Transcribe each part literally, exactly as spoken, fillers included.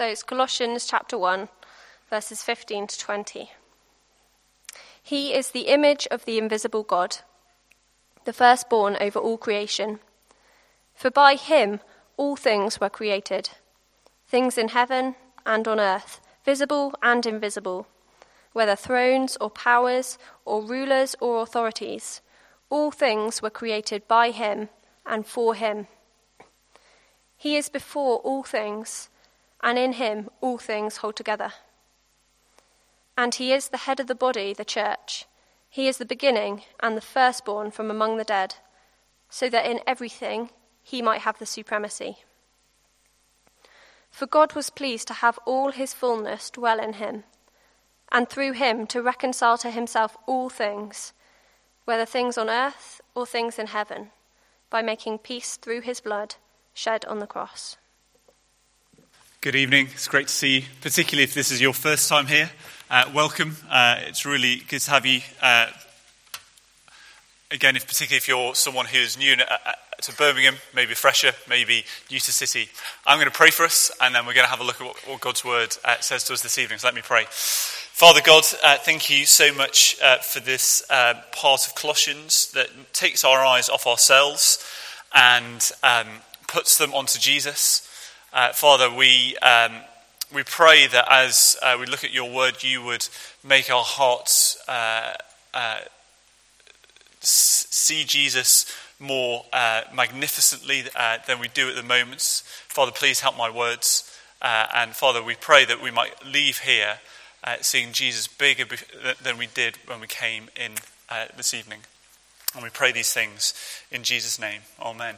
So it's Colossians chapter one, verses fifteen to twenty. He is the image of the invisible God, the firstborn over all creation. For by him all things were created, things in heaven and on earth, visible and invisible, whether thrones or powers or rulers or authorities. All things were created by him and for him. He is before all things, and in him all things hold together. And he is the head of the body, the church. He is the beginning and the firstborn from among the dead, so that in everything he might have the supremacy. For God was pleased to have all his fullness dwell in him, and through him to reconcile to himself all things, whether things on earth or things in heaven, by making peace through his blood shed on the cross. Good evening. It's great to see you, particularly if this is your first time here. Uh, welcome. Uh, it's really good to have you. Uh, again, if particularly if you're someone who's new to Birmingham, maybe fresher, maybe new to City, I'm going to pray for us, and then we're going to have a look at what, what God's word uh, says to us this evening. So let me pray. Father God, uh, thank you so much uh, for this uh, part of Colossians that takes our eyes off ourselves and um, puts them onto Jesus. Uh, Father, we um, we pray that as uh, we look at your word, you would make our hearts uh, uh, see Jesus more uh, magnificently uh, than we do at the moment. Father, please help my words. Uh, and Father, we pray that we might leave here uh, seeing Jesus bigger than we did when we came in uh, this evening. And we pray these things in Jesus' name. Amen.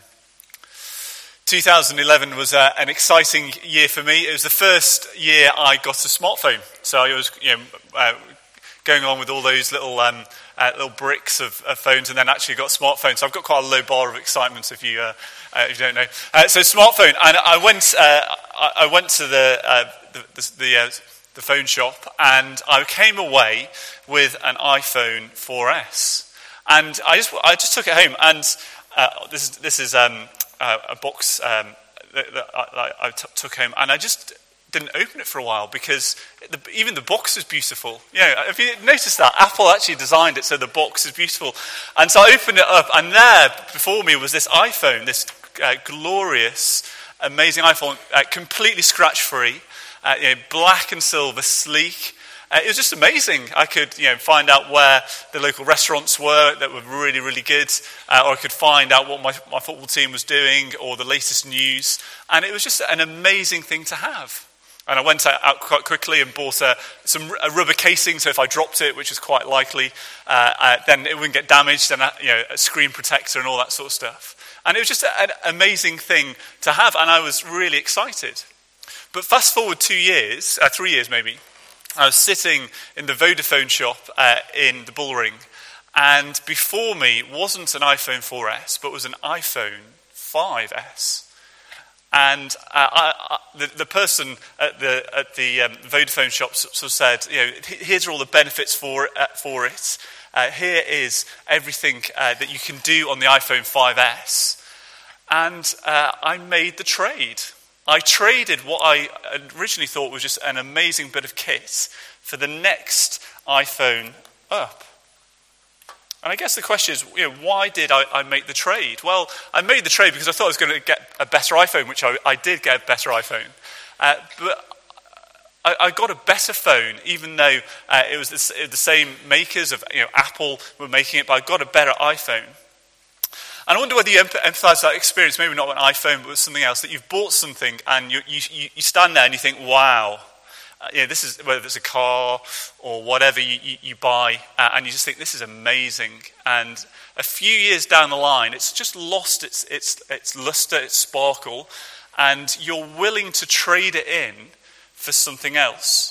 two thousand eleven was uh, an exciting year for me. It was the first year I got a smartphone. So I was, you know, uh, going along with all those little um, uh, little bricks of, of phones, and then actually got a smartphone. So I've got quite a low bar of excitement, if you uh, uh, if you don't know. Uh, so smartphone, and I went uh, I went to the uh, the the, the, uh, the phone shop, and I came away with an iPhone four S, and I just I just took it home, and uh, this is this is. Um, Uh, a box um, that, that I, I t- took home, and I just didn't open it for a while because the, even the box is beautiful. You know, have you noticed that? Apple actually designed it so the box is beautiful. And so I opened it up, and there before me was this iPhone, this uh, glorious, amazing iPhone, uh, completely scratch-free, uh, you know, black and silver, sleek. Uh, it was just amazing. I could, you know, find out where the local restaurants were that were really, really good, uh, or I could find out what my, my football team was doing, or the latest news. And it was just an amazing thing to have. And I went out quite quickly and bought a, some a rubber casing, so if I dropped it, which is quite likely, uh, uh, then it wouldn't get damaged, and you know, a screen protector and all that sort of stuff. And it was just an amazing thing to have, and I was really excited. But fast forward two years, uh, three years maybe. I was sitting in the Vodafone shop uh, in the Bullring, and before me wasn't an iPhone four S, but was an iPhone five S. And uh, I, I, the, the person at the at the um, Vodafone shop sort of said, you know, here's all the benefits for uh, for it. Uh, here is everything uh, that you can do on the iPhone five S, and uh, I made the trade. I traded what I originally thought was just an amazing bit of kit for the next iPhone up. And I guess the question is, you know, why did I, I make the trade? Well, I made the trade because I thought I was going to get a better iPhone, which I, I did get a better iPhone. Uh, but I, I got a better phone, even though uh, it was the, the same makers of, you know, Apple were making it, but I got a better iPhone. And I wonder whether you empathise that experience, maybe not with an iPhone, but with something else, that you've bought something and you you, you stand there and you think, wow, uh, you know, this is, whether it's a car or whatever you, you, you buy, uh, and you just think, this is amazing. And a few years down the line, it's just lost its its its luster, its sparkle, and you're willing to trade it in for something else.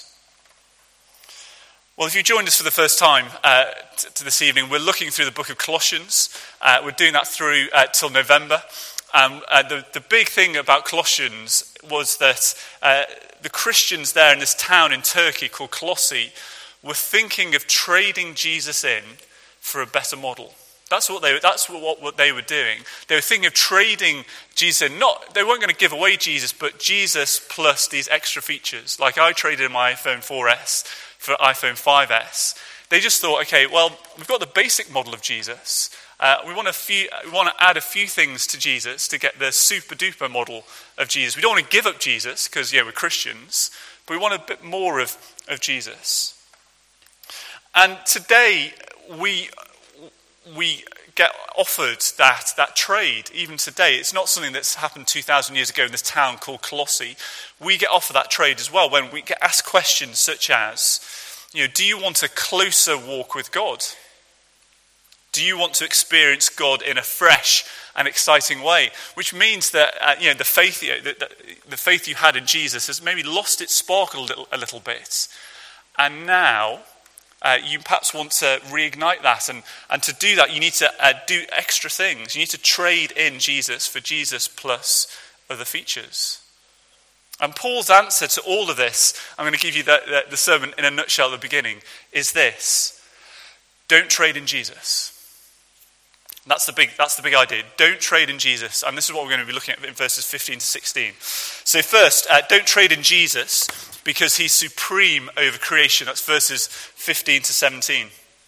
Well, if you joined us for the first time uh, t- to this evening, we're looking through the book of Colossians. Uh, we're doing that through uh, till November. Um, uh, the, the big thing about Colossians was that uh, the Christians there in this town in Turkey called Colossae were thinking of trading Jesus in for a better model. That's what they that's what, what they were doing. They were thinking of trading Jesus. Not they weren't going to give away Jesus, but Jesus plus these extra features. Like I traded my iPhone four S for iPhone five S. They just thought, okay, well, we've got the basic model of Jesus. Uh, we want a few. We want to add a few things to Jesus to get the super duper model of Jesus. We don't want to give up Jesus because yeah, we're Christians, but we want a bit more of, of Jesus. And today we we get offered that that trade. Even today, it's not something that's happened two thousand years ago in this town called Colossae. We get offered that trade as well when we get asked questions such as, you know, do you want a closer walk with God? Do you want to experience God in a fresh and exciting way? Which means that uh, you know the faith you, the, the faith you had in Jesus has maybe lost its sparkle a little, a little bit, and now uh, you perhaps want to reignite that. And, and to do that, you need to uh, do extra things. You need to trade in Jesus for Jesus plus other features. And Paul's answer to all of this, I'm going to give you the, the, the sermon in a nutshell at the beginning, is this: don't trade in Jesus. That's the big that's the big idea. Don't trade in Jesus. And this is what we're going to be looking at in verses fifteen to sixteen. So first, uh, don't trade in Jesus because he's supreme over creation. That's verses fifteen to seventeen.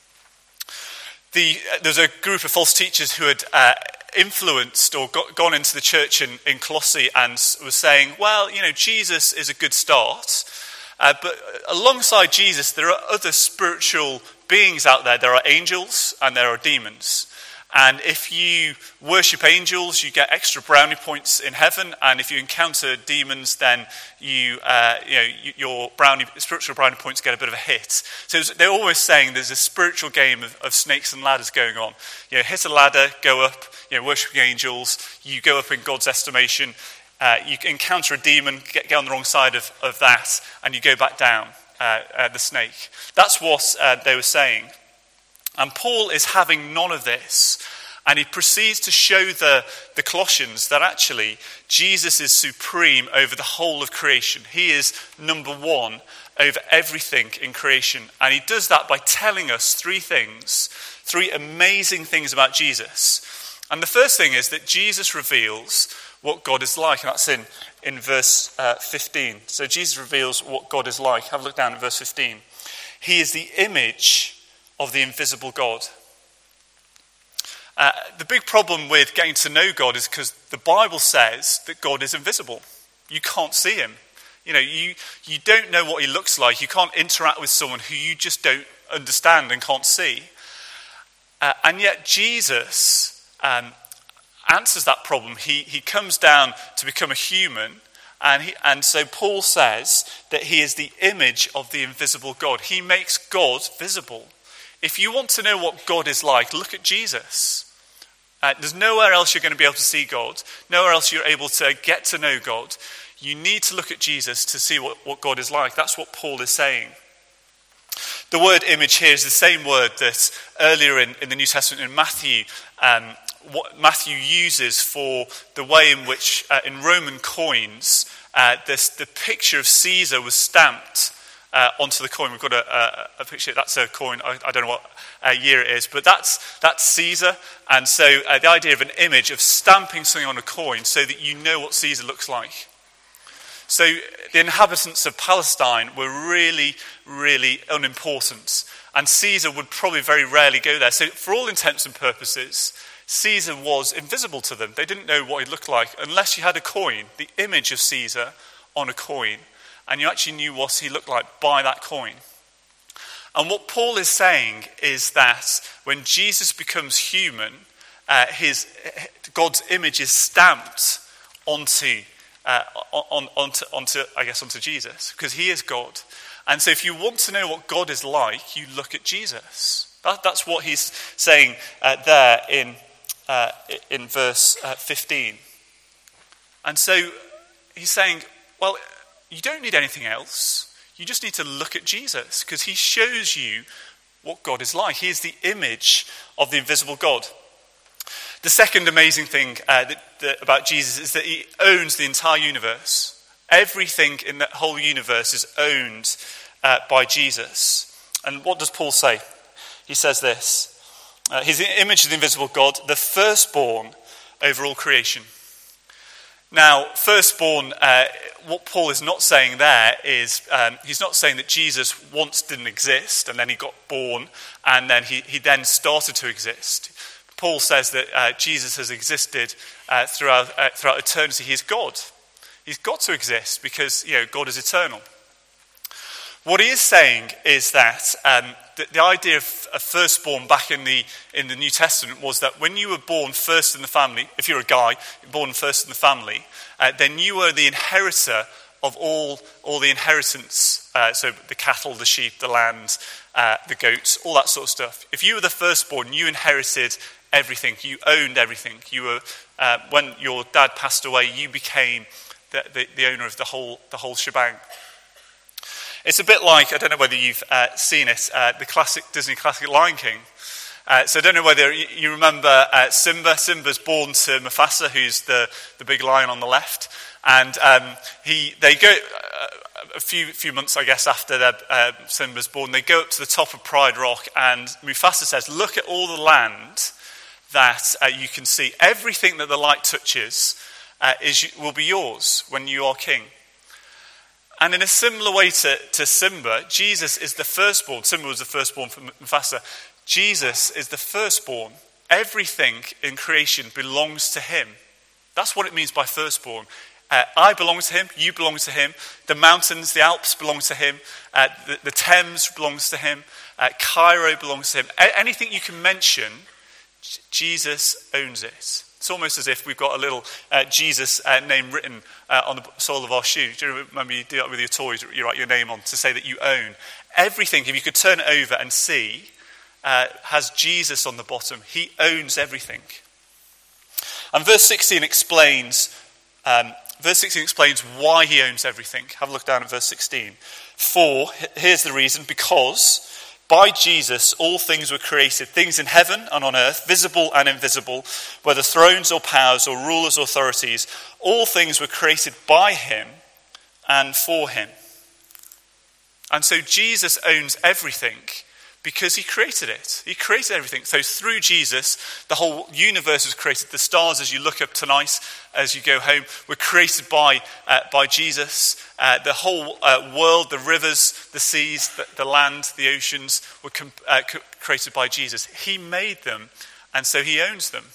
The, uh, there's a group of false teachers who had uh, influenced or got, gone into the church in, in Colossae and was saying, well, you know, Jesus is a good start. Uh, but alongside Jesus, there are other spiritual beings out there. There are angels and there are demons. And if you worship angels, you get extra brownie points in heaven. And if you encounter demons, then you, uh, you know, your brownie, spiritual brownie points get a bit of a hit. So they're always saying there's a spiritual game of, of snakes and ladders going on. You know, hit a ladder, go up. You know, worshiping angels, you go up in God's estimation. Uh, you encounter a demon, get, get on the wrong side of, of that, and you go back down uh, uh, the snake. That's what uh, they were saying. And Paul is having none of this. And he proceeds to show the, the Colossians that actually Jesus is supreme over the whole of creation. He is number one over everything in creation. And he does that by telling us three things, three amazing things about Jesus. And the first thing is that Jesus reveals what God is like. And that's in, in verse uh, fifteen. So Jesus reveals what God is like. Have a look down at verse fifteen. He is the image of the invisible God. Uh, the big problem with getting to know God is because the Bible says that God is invisible. You can't see him. You know, you, you don't know what he looks like. You can't interact with someone who you just don't understand and can't see. Uh, and yet Jesus um, answers that problem. He, he comes down to become a human. And, he, and so Paul says that he is the image of the invisible God. He makes God visible. If you want to know what God is like, look at Jesus. Uh, there's nowhere else you're going to be able to see God. Nowhere else you're able to get to know God. You need to look at Jesus to see what, what God is like. That's what Paul is saying. The word image here is the same word that earlier in, in the New Testament in Matthew, um, what Matthew uses for the way in which uh, in Roman coins, uh, this, the picture of Caesar was stamped Uh, onto the coin. We've got a, a, a picture. That's a coin. I, I don't know what uh, year it is, but that's that's Caesar. And so uh, the idea of an image of stamping something on a coin so that you know what Caesar looks like. So the inhabitants of Palestine were really, really unimportant, and Caesar would probably very rarely go there. So for all intents and purposes, Caesar was invisible to them. They didn't know what he looked like unless you had a coin, the image of Caesar on a coin. And you actually knew what he looked like by that coin. And what Paul is saying is that when Jesus becomes human, uh, his God's image is stamped onto, uh, on, onto, onto, I guess, onto Jesus, because he is God. And so if you want to know what God is like, you look at Jesus. That, that's what he's saying uh, there in uh, in verse uh, fifteen. And so he's saying, well, you don't need anything else. You just need to look at Jesus because he shows you what God is like. He is the image of the invisible God. The second amazing thing uh, that, that, about Jesus is that he owns the entire universe. Everything in the whole universe is owned uh, by Jesus. And what does Paul say? He says this, Uh, he's the image of the invisible God, the firstborn over all creation. Now, firstborn, uh, what Paul is not saying there is, um, he's not saying that Jesus once didn't exist and then he got born and then he, he then started to exist. Paul says that uh, Jesus has existed uh, throughout, uh, throughout eternity. He's God. He's got to exist because, you know, God is eternal. What he is saying is that um, the, the idea of a firstborn back in the in the New Testament was that when you were born first in the family, if you're a guy, you're born first in the family, uh, then you were the inheritor of all all the inheritance. Uh, so the cattle, the sheep, the land, uh, the goats, all that sort of stuff. If you were the firstborn, you inherited everything. You owned everything. You were uh, when your dad passed away, you became the, the, the owner of the whole the whole shebang. It's a bit like, I don't know whether you've uh, seen it, uh, the classic Disney classic Lion King. Uh, so I don't know whether you, you remember uh, Simba. Simba's born to Mufasa, who's the, the big lion on the left. And um, he they go, uh, a few few months, I guess, after uh, Simba's born, they go up to the top of Pride Rock and Mufasa says, look at all the land that uh, you can see. Everything that the light touches uh, is will be yours when you are king. And in a similar way to, to Simba, Jesus is the firstborn. Simba was the firstborn for Mufasa. Jesus is the firstborn. Everything in creation belongs to him. That's what it means by firstborn. Uh, I belong to him, you belong to him. The mountains, the Alps belong to him. Uh, the, the Thames belongs to him. Uh, Cairo belongs to him. A- anything you can mention, Jesus owns it. It's almost as if we've got a little uh, Jesus uh, name written uh, on the sole of our shoe. Do you remember you do that with your toys? You write your name on to say that you own. Everything, if you could turn it over and see, uh, has Jesus on the bottom. He owns everything. And verse sixteen explains, um, verse sixteen explains why he owns everything. Have a look down at verse sixteen. For, here's the reason, because by Jesus, all things were created, things in heaven and on earth, visible and invisible, whether thrones or powers or rulers or authorities, all things were created by him and for him. And so Jesus owns everything because he created it. He created everything. So through Jesus, the whole universe was created. The stars, as you look up tonight, as you go home, were created by uh, by Jesus. Uh, the whole uh, world, the rivers, the seas, the, the land, the oceans were com- uh, co- created by Jesus. He made them, and so he owns them.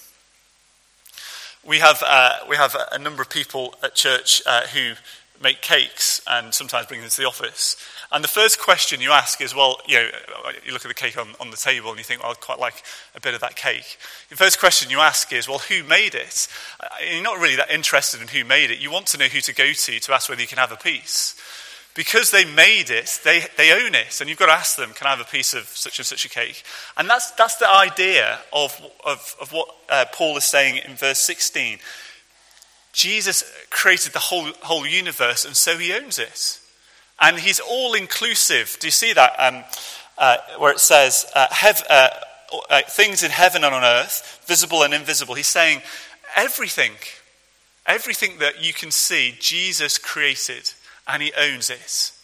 We have uh, we have a number of people at church uh, who make cakes and sometimes bring them to the office. And the first question you ask is, well, you know, you look at the cake on, on the table and you think, well, I'd quite like a bit of that cake. The first question you ask is, well, who made it? You're not really that interested in who made it. You want to know who to go to to ask whether you can have a piece. Because they made it, they, they own it. And you've got to ask them, can I have a piece of such and such a cake? And that's that's the idea of, of, of what uh, Paul is saying in verse sixteen. Jesus created the whole whole universe, and so he owns it. And he's all-inclusive. Do you see that? Um, uh, where it says, uh, hev- uh, uh, things in heaven and on earth, visible and invisible. He's saying everything, everything that you can see, Jesus created, and he owns it.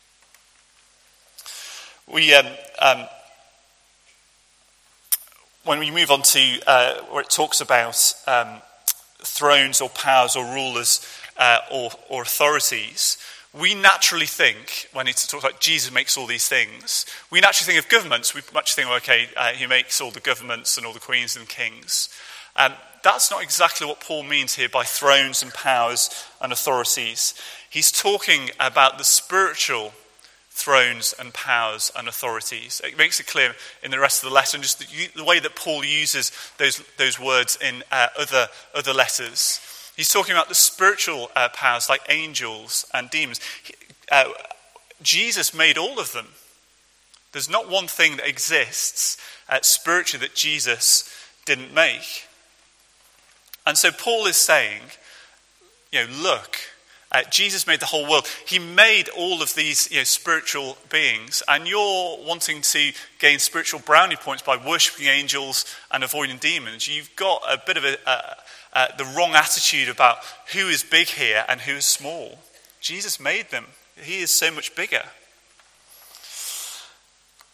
We, um, um, when we move on to uh, where it talks about um, thrones or powers or rulers uh, or, or authorities, we naturally think, when it talks about Jesus makes all these things, we naturally think of governments. We naturally think, okay, uh, he makes all the governments and all the queens and kings. Um, that's not exactly what Paul means here by thrones and powers and authorities. He's talking about the spiritual thrones and powers and authorities. It makes it clear in the rest of the letter, and just the, the way that Paul uses those those words in uh, other other letters. He's talking about the spiritual uh, powers like angels and demons. He, uh, Jesus made all of them. There's not one thing that exists uh, spiritually that Jesus didn't make. And so Paul is saying, you know, look, uh, Jesus made the whole world. He made all of these, you know, spiritual beings, and you're wanting to gain spiritual brownie points by worshipping angels and avoiding demons. You've got a bit of a... Uh, Uh, the wrong attitude about who is big here and who is small. Jesus made them. He is so much bigger.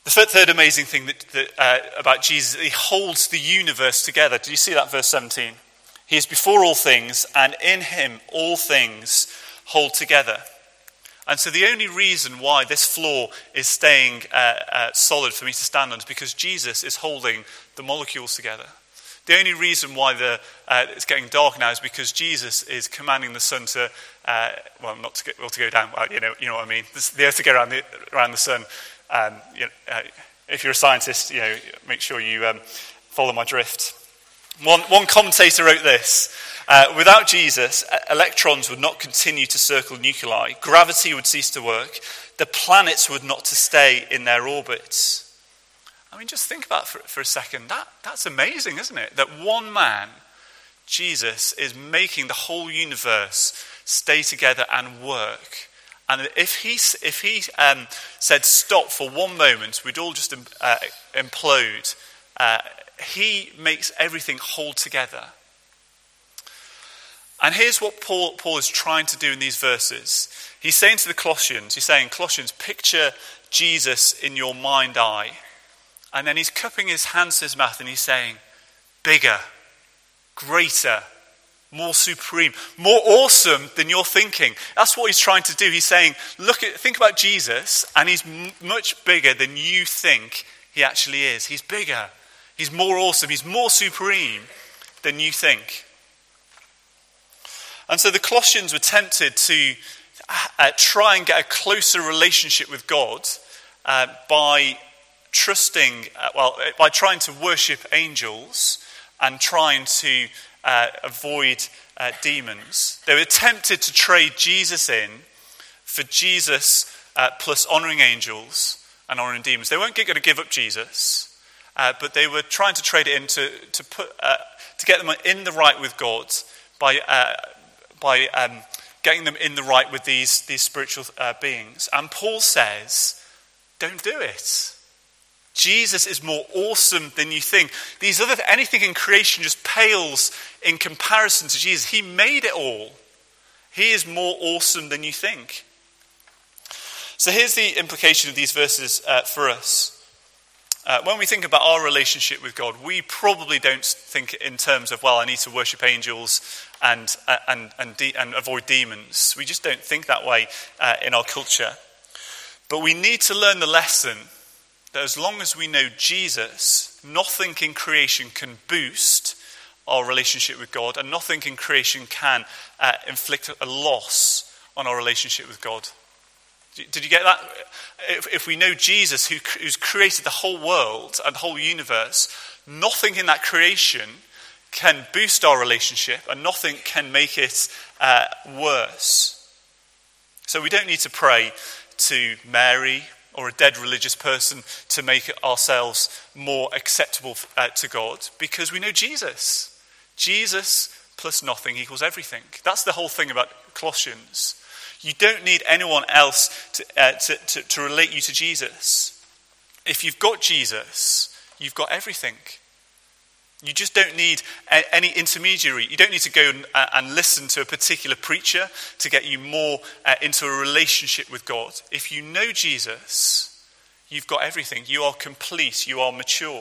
The third amazing thing that, that, uh, about Jesus, he holds the universe together. Do you see that, verse seventeen? He is before all things, and in him all things hold together. And so the only reason why this floor is staying uh, uh, solid for me to stand on is because Jesus is holding the molecules together. The only reason why the, uh, it's getting dark now is because Jesus is commanding the sun to, uh, well, not to, get, well, to go down. Well, you know, you know what I mean. The, the earth to go around the, around the sun. Um, you know, uh, if you're a scientist, you know, make sure you um, follow my drift. One, one commentator wrote this: uh, without Jesus, electrons would not continue to circle nuclei, gravity would cease to work, the planets would not to stay in their orbits. I mean, just think about it for, for a second. That, that's amazing, isn't it? That one man, Jesus, is making the whole universe stay together and work. And if he, if he um, said stop for one moment, we'd all just uh, implode. Uh, he makes everything hold together. And here's what Paul, Paul is trying to do in these verses. He's saying to the Colossians, he's saying, Colossians, picture Jesus in your mind eye. And then he's cupping his hands to his mouth and he's saying, bigger, greater, more supreme, more awesome than you're thinking. That's what he's trying to do. He's saying, look at, think about Jesus, and he's m- much bigger than you think he actually is. He's bigger. He's more awesome. He's more supreme than you think. And so the Colossians were tempted to uh, try and get a closer relationship with God uh, by trusting, uh, well, by trying to worship angels and trying to uh, avoid uh, demons. They were tempted to trade Jesus in for Jesus uh, plus honouring angels and honouring demons. They weren't going to give up Jesus, uh, but they were trying to trade it in to, to, put, uh, to get them in the right with God by, uh, by um, getting them in the right with these, these spiritual uh, beings. And Paul says, don't do it. Jesus is more awesome than you think. These other anything in creation just pales in comparison to Jesus. He made it all. He is more awesome than you think. So here's the implication of these verses uh, for us. Uh, when we think about our relationship with God, we probably don't think in terms of, well, I need to worship angels and uh, and and, de- and avoid demons. We just don't think that way uh, in our culture. But we need to learn the lesson that as long as we know Jesus, nothing in creation can boost our relationship with God, and nothing in creation can uh, inflict a loss on our relationship with God. Did you get that? If, if we know Jesus, who, who's created the whole world and the whole universe, nothing in that creation can boost our relationship, and nothing can make it uh, worse. So we don't need to pray to Mary or a dead religious person to make ourselves more acceptable uh, to God, because we know Jesus. Jesus plus nothing equals everything. That's the whole thing about Colossians. You don't need anyone else to, uh, to, to, to relate you to Jesus. If you've got Jesus, you've got everything. You just don't need a, any intermediary. You don't need to go and, uh, and listen to a particular preacher to get you more uh, into a relationship with God. If you know Jesus, you've got everything. You are complete. You are mature.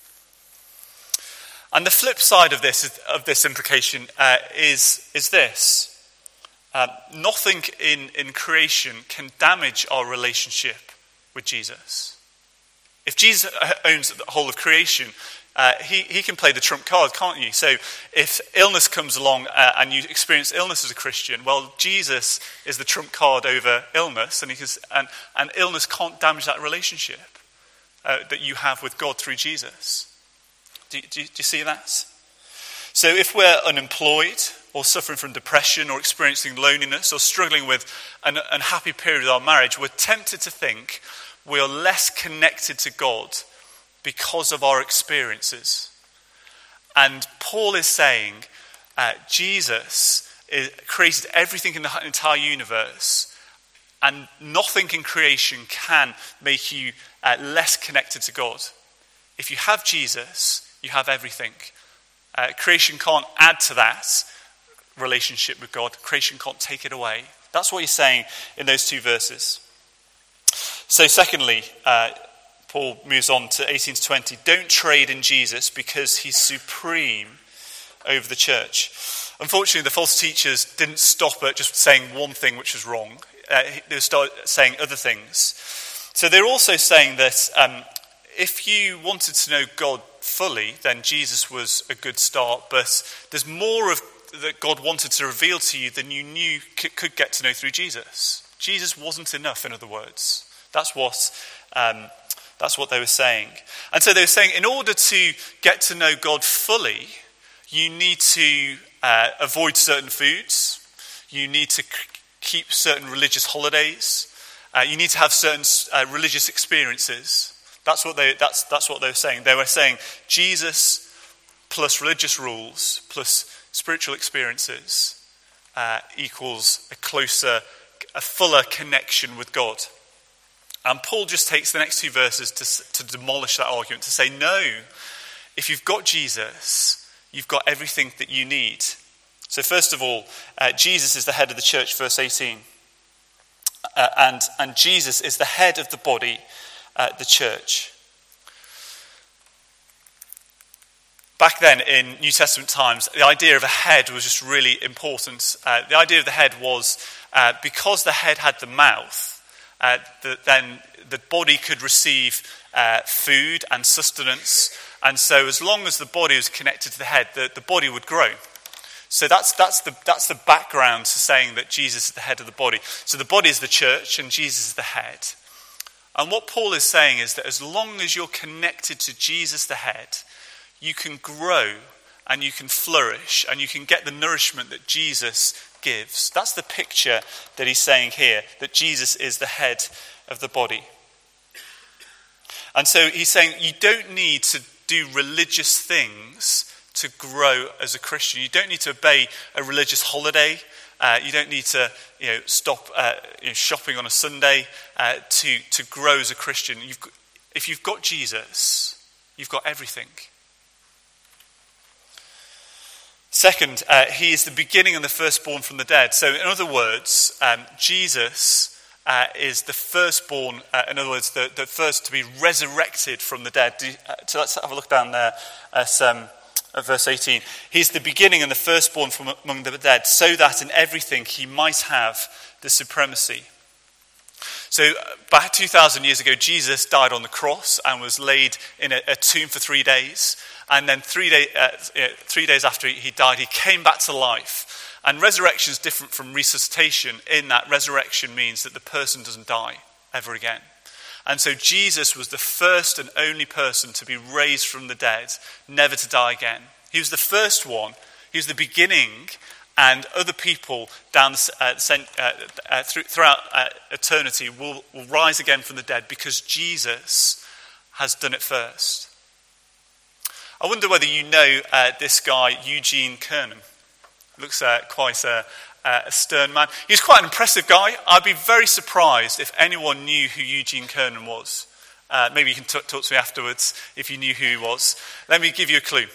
And the flip side of this, of this implication uh, is, is this. Uh, nothing in, in creation can damage our relationship with Jesus. If Jesus owns the whole of creation, uh, he, he can play the trump card, can't you? So if illness comes along uh, and you experience illness as a Christian, well, Jesus is the trump card over illness, and, he can, and, and illness can't damage that relationship uh, that you have with God through Jesus. Do, do, do you see that? So if we're unemployed, or suffering from depression, or experiencing loneliness, or struggling with an unhappy period of our marriage, we're tempted to think we are less connected to God because of our experiences. And Paul is saying uh, Jesus is, created everything in the entire universe, and nothing in creation can make you uh, less connected to God. If you have Jesus, you have everything. Uh, creation can't add to that relationship with God. Creation can't take it away. That's what he's saying in those two verses. So secondly, uh, Paul moves on to eighteen to twenty. Don't trade in Jesus because he's supreme over the church. Unfortunately, the false teachers didn't stop at just saying one thing which was wrong. Uh, they started saying other things. So they're also saying that um, if you wanted to know God fully, then Jesus was a good start. But there's more of that God wanted to reveal to you than you knew could get to know through Jesus. Jesus wasn't enough, in other words. That's what um, that's what they were saying. And so they were saying, in order to get to know God fully, you need to uh, avoid certain foods. You need to c- keep certain religious holidays. Uh, you need to have certain uh, religious experiences. That's what they. That's that's what they were saying. They were saying Jesus plus religious rules plus spiritual experiences uh, equals a closer, a fuller connection with God. And Paul just takes the next two verses to, to demolish that argument, to say, no, if you've got Jesus, you've got everything that you need. So first of all, uh, Jesus is the head of the church, verse eighteen. Uh, and, and Jesus is the head of the body, uh, the church. Back then in New Testament times, the idea of a head was just really important. Uh, the idea of the head was uh, because the head had the mouth, uh, the, then the body could receive uh, food and sustenance. And so as long as the body was connected to the head, the, the body would grow. So that's that's the that's the background to saying that Jesus is the head of the body. So the body is the church and Jesus is the head. And what Paul is saying is that as long as you're connected to Jesus the head, you can grow and you can flourish and you can get the nourishment that Jesus gives. That's the picture that he's saying here, that Jesus is the head of the body. And so he's saying you don't need to do religious things to grow as a Christian. You don't need to obey a religious holiday. Uh, you don't need to, you know, stop uh, you know, shopping on a Sunday uh, to to grow as a Christian. You've, if you've got Jesus, you've got everything. Second, uh, he is the beginning and the firstborn from the dead. So, in other words, um, Jesus uh, is the firstborn. Uh, in other words, the, the first to be resurrected from the dead. Do you, uh, so let's have a look down there at. Um, Verse eighteen, he's the beginning and the firstborn from among the dead, so that in everything he might have the supremacy. So back two thousand years ago, Jesus died on the cross and was laid in a, a tomb for three days. And then three, day, uh, three days after he died, he came back to life. And resurrection is different from resuscitation in that resurrection means that the person doesn't die ever again. And so Jesus was the first and only person to be raised from the dead, never to die again. He was the first one. He was the beginning, and other people down uh, uh, uh, throughout uh, eternity will, will rise again from the dead because Jesus has done it first. I wonder whether you know uh, this guy, Eugene Kernan. Looks uh, quite a... Uh, a stern man. He's quite an impressive guy. I'd be very surprised if anyone knew who Eugene Kernan was. Uh, maybe you can t- talk to me afterwards if you knew who he was. Let me give you a clue.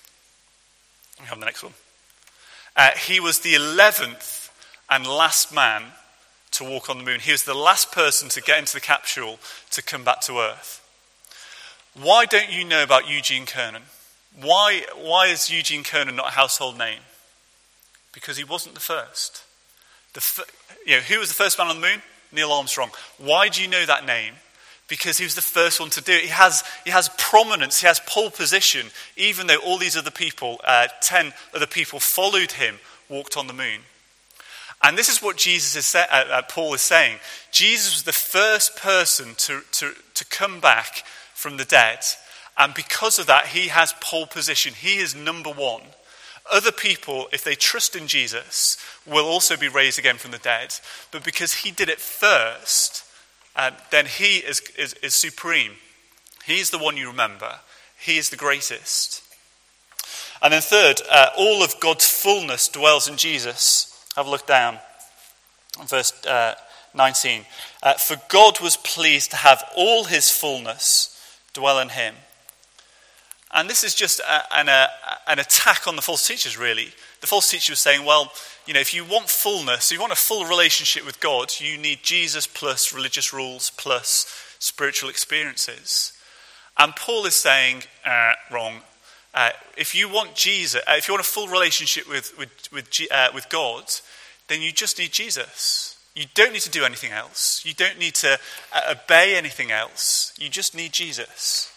We have the next one. Uh, he was the eleventh and last man to walk on the moon. He was the last person to get into the capsule to come back to Earth. Why don't you know about Eugene Kernan? Why, why is Eugene Kernan not a household name? Because he wasn't the first. The fir- you know, who was the first man on the moon? Neil Armstrong. Why do you know that name? Because he was the first one to do it. He has, he has prominence, he has pole position, even though all these other people, uh, ten other people followed him, walked on the moon. And this is what Jesus is sa- uh, uh, Paul is saying. Jesus was the first person to, to, to come back from the dead. And because of that, he has pole position. He is number one. Other people, if they trust in Jesus, will also be raised again from the dead. But because he did it first, uh, then he is, is, is supreme. He's the one you remember. He is the greatest. And then third, uh, all of God's fullness dwells in Jesus. Have a look down. Verse uh, nineteen. Uh, For God was pleased to have all his fullness dwell in him. And this is just a, an, a, an attack on the false teachers, really. The false teacher was saying, well, you know, if you want fullness, if you want a full relationship with God, you need Jesus plus religious rules plus spiritual experiences. And Paul is saying, uh, wrong. Uh, if you want Jesus, uh, if you want a full relationship with with with, G, uh, with God, then you just need Jesus. You don't need to do anything else. You don't need to uh, obey anything else. You just need Jesus.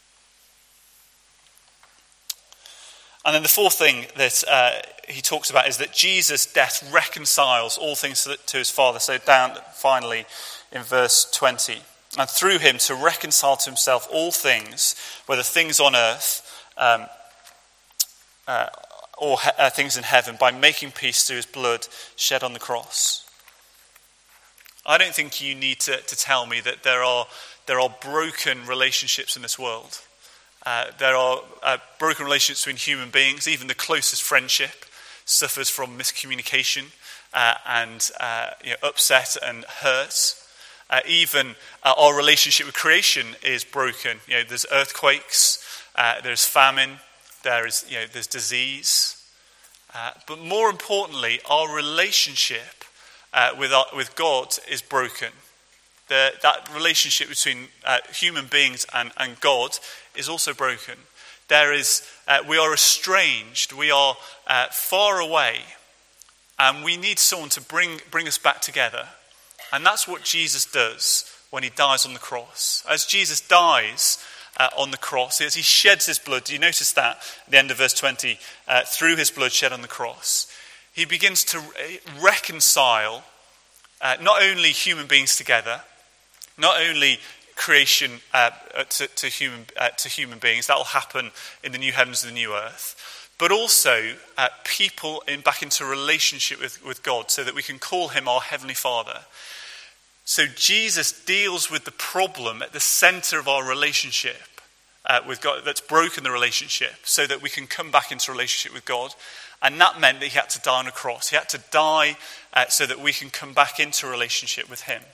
And then the fourth thing that uh, he talks about is that Jesus' death reconciles all things to, to his Father. So down finally in verse twenty. And through him to reconcile to himself all things, whether things on earth um, uh, or he- uh, things in heaven, by making peace through his blood shed on the cross. I don't think you need to, to tell me that there are there are broken relationships in this world. Uh, there are uh, broken relationships between human beings. Even the closest friendship suffers from miscommunication uh, and uh, you know, upset and hurt. Uh, even uh, our relationship with creation is broken. You know, there's earthquakes, uh, there's famine, there is you know, there's disease. Uh, but more importantly, our relationship Uh, with our, with God is broken. The, that relationship between uh, human beings and, and God is also broken. There is, uh, we are estranged. We are uh, far away, and we need someone to bring bring us back together. And that's what Jesus does when he dies on the cross. As Jesus dies uh, on the cross, as he sheds his blood, do you notice that at the end of verse twenty? Uh, through his blood shed on the cross, he begins to reconcile uh, not only human beings together, not only creation uh, to, to human uh, to human beings. That will happen in the new heavens and the new earth, but also uh, people in back into relationship with, with God, so that we can call him our Heavenly Father. So Jesus deals with the problem at the center of our relationship uh, with God that's broken the relationship, so that we can come back into relationship with God. And that meant that he had to die on a cross. He had to die uh, so that we can come back into a relationship with him.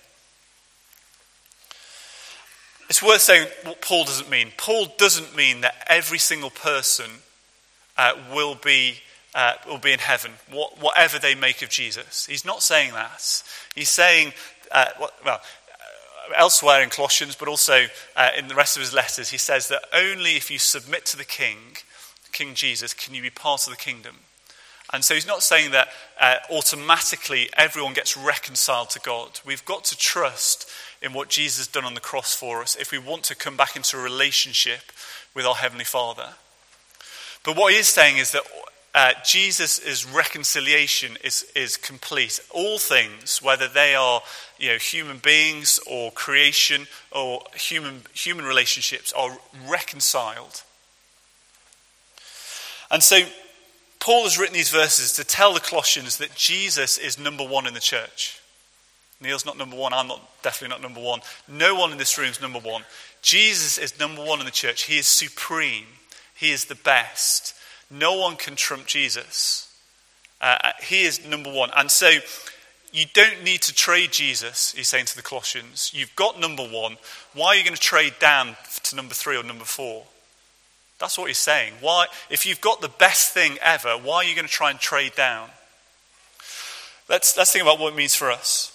It's worth saying what Paul doesn't mean. Paul doesn't mean that every single person uh, will be uh, will be in heaven, what, whatever they make of Jesus. He's not saying that. He's saying, uh, what, well, uh, elsewhere in Colossians, but also uh, in the rest of his letters, he says that only if you submit to the King, King Jesus, can you be part of the kingdom. And so he's not saying that uh, automatically everyone gets reconciled to God. We've got to trust in what Jesus has done on the cross for us if we want to come back into a relationship with our Heavenly Father. But what he is saying is that uh, Jesus' reconciliation is, is complete. All things, whether they are you know, human beings or creation or human, human relationships, are reconciled. And so Paul has written these verses to tell the Colossians that Jesus is number one in the church. Neil's not number one. I'm not definitely not number one. No one in this room is number one. Jesus is number one in the church. He is supreme. He is the best. No one can trump Jesus. Uh, he is number one. And so you don't need to trade Jesus, he's saying to the Colossians. You've got number one. Why are you going to trade down to number three or number four? That's what he's saying. Why, if you've got the best thing ever, why are you going to try and trade down? Let's, let's think about what it means for us.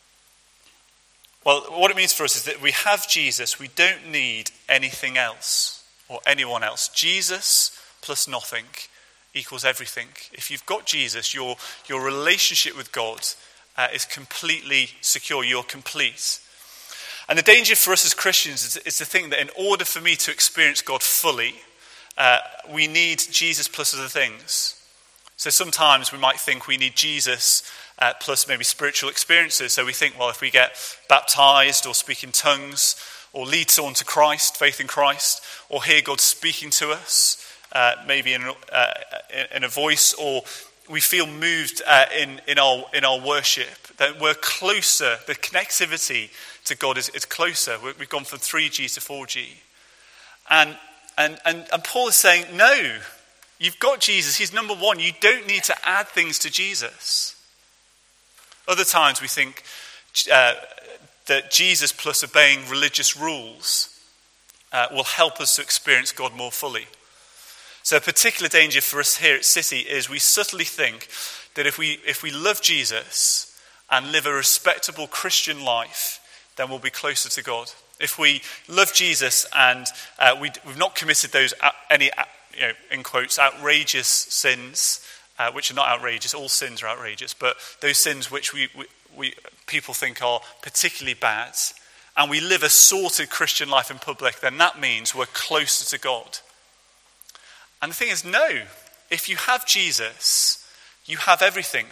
Well, what it means for us is that we have Jesus. We don't need anything else or anyone else. Jesus plus nothing equals everything. If you've got Jesus, your, your relationship with God uh, is completely secure. You're complete. And the danger for us as Christians is, is to think that in order for me to experience God fully, Uh, we need Jesus plus other things. So sometimes we might think we need Jesus uh, plus maybe spiritual experiences. So we think, well, if we get baptized or speak in tongues or lead someone to Christ, faith in Christ, or hear God speaking to us, uh, maybe in, uh, in a voice, or we feel moved uh, in, in, our, in our worship, then we're closer. The connectivity to God is, is closer. We've gone from three G to four G. And And, and and Paul is saying, no, you've got Jesus. He's number one. You don't need to add things to Jesus. Other times we think uh, that Jesus plus obeying religious rules uh, will help us to experience God more fully. So a particular danger for us here at City is we subtly think that if we if we love Jesus and live a respectable Christian life, then we'll be closer to God. If we love Jesus and uh, we, we've not committed those uh, any, uh, you know, in quotes, outrageous sins, uh, which are not outrageous, all sins are outrageous, but those sins which we, we, we people think are particularly bad, and we live a sorted Christian life in public, then that means we're closer to God. And the thing is, no, if you have Jesus, you have everything.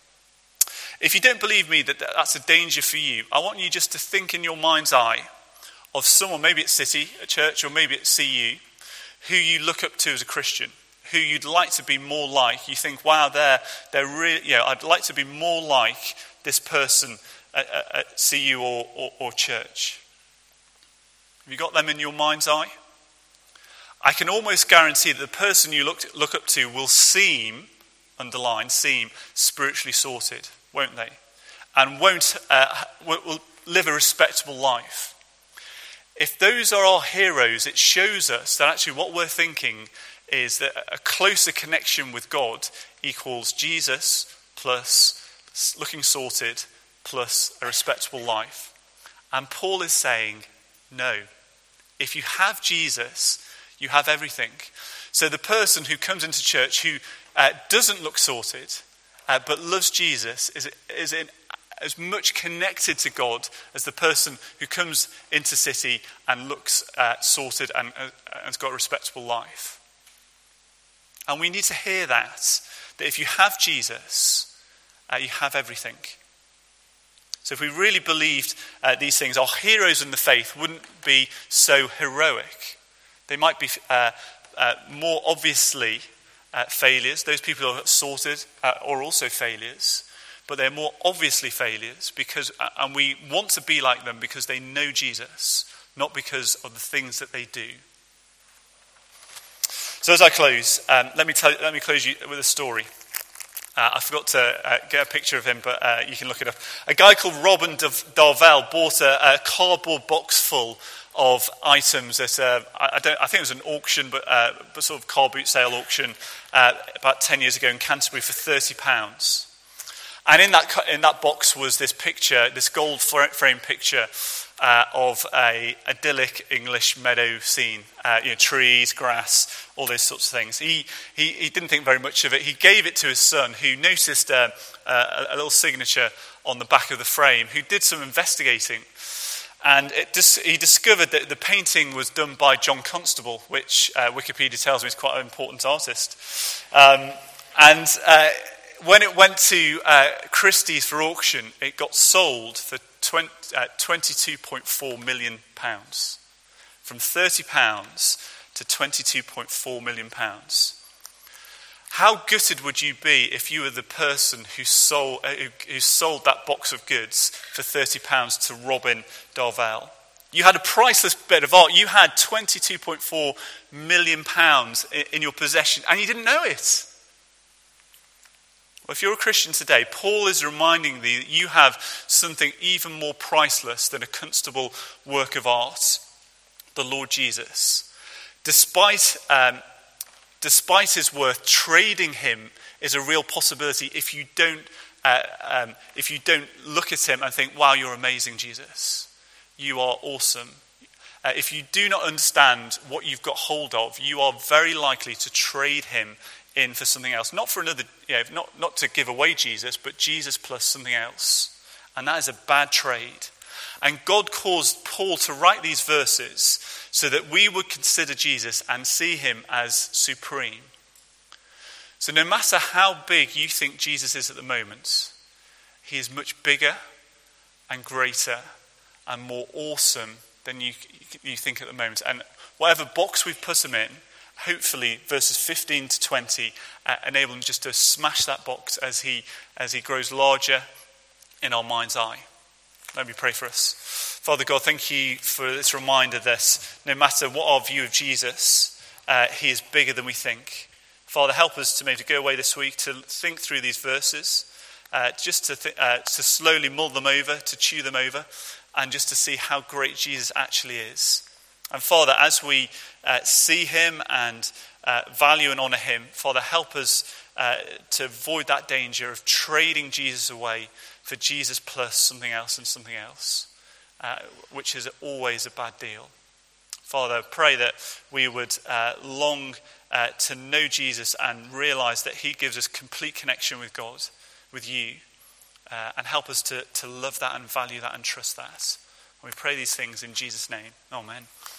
If you don't believe me that that's a danger for you, I want you just to think in your mind's eye of someone, maybe at City, at church, or maybe at C U, who you look up to as a Christian, who you'd like to be more like. You think, wow, they're, they're really, you know, I'd like to be more like this person at, at, at C U or, or, or church. Have you got them in your mind's eye? I can almost guarantee that the person you look, look up to will seem, underline, seem spiritually sorted, won't they? And won't uh, will, will live a respectable life. If those are our heroes, it shows us that actually what we're thinking is that a closer connection with God equals Jesus plus looking sorted plus a respectable life. And Paul is saying, no. If you have Jesus, you have everything. So the person who comes into church who uh, doesn't look sorted, uh, but loves Jesus, is, is in, as much connected to God as the person who comes into City and looks uh, sorted and uh, has got a respectable life. And we need to hear that, that if you have Jesus, uh, you have everything. So if we really believed uh, these things, our heroes in the faith wouldn't be so heroic. They might be uh, uh, more obviously uh, failures. Those people who are sorted uh, are also failures. But they're more obviously failures, because, and we want to be like them because they know Jesus, not because of the things that they do. So as I close, um, let me tell, let me close you with a story. Uh, I forgot to uh, get a picture of him, but uh, you can look it up. A guy called Robin Darvell bought a, a cardboard box full of items at a, I, don't, I think it was an auction, but, uh, but sort of car boot sale auction uh, about ten years ago in Canterbury for thirty pounds. And in that in that box was this picture, this gold frame picture uh, of a idyllic English meadow scene. Uh, you know, trees, grass, all those sorts of things. He, he he didn't think very much of it. He gave it to his son, who noticed uh, uh, a little signature on the back of the frame, who did some investigating. And it dis- he discovered that the painting was done by John Constable, which uh, Wikipedia tells me is quite an important artist. Um, and... Uh, When it went to uh, Christie's for auction, it got sold for twenty, uh, twenty-two point four million pounds. From thirty pounds to twenty-two point four million pounds. How gutted would you be if you were the person who sold, uh, who, who sold that box of goods for thirty pounds to Robin Darvell? You had a priceless bit of art. You had twenty-two point four million pounds in, in your possession, and you didn't know it. Well, if you're a Christian today, Paul is reminding thee that you have something even more priceless than a Constable work of art, the Lord Jesus. Despite, um, despite his worth, trading him is a real possibility if you don't, uh, um, if you don't look at him and think, wow, you're amazing, Jesus. You are awesome. Uh, if you do not understand what you've got hold of, you are very likely to trade him in for something else. Not for another, you know, not, not to give away Jesus, but Jesus plus something else. And that is a bad trade. And God caused Paul to write these verses so that we would consider Jesus and see him as supreme. So no matter how big you think Jesus is at the moment, he is much bigger and greater and more awesome than you, you think at the moment. And whatever box we've put him in, hopefully verses fifteen to twenty uh, enable him just to smash that box as he as he grows larger in our mind's eye. Let me pray for us. Father God, thank you for this reminder that no matter what our view of Jesus, uh, he is bigger than we think. Father, help us to maybe go away this week to think through these verses, uh, just to th- uh, to slowly mull them over, to chew them over, and just to see how great Jesus actually is. And Father, as we uh, see him and uh, value and honour him, Father, help us uh, to avoid that danger of trading Jesus away for Jesus plus something else and something else. uh, which is always a bad deal. Father, pray that we would uh, long uh, to know Jesus and realize that he gives us complete connection with God, with you, uh, and help us to, to love that and value that and trust that. And we pray these things in Jesus' name. Amen.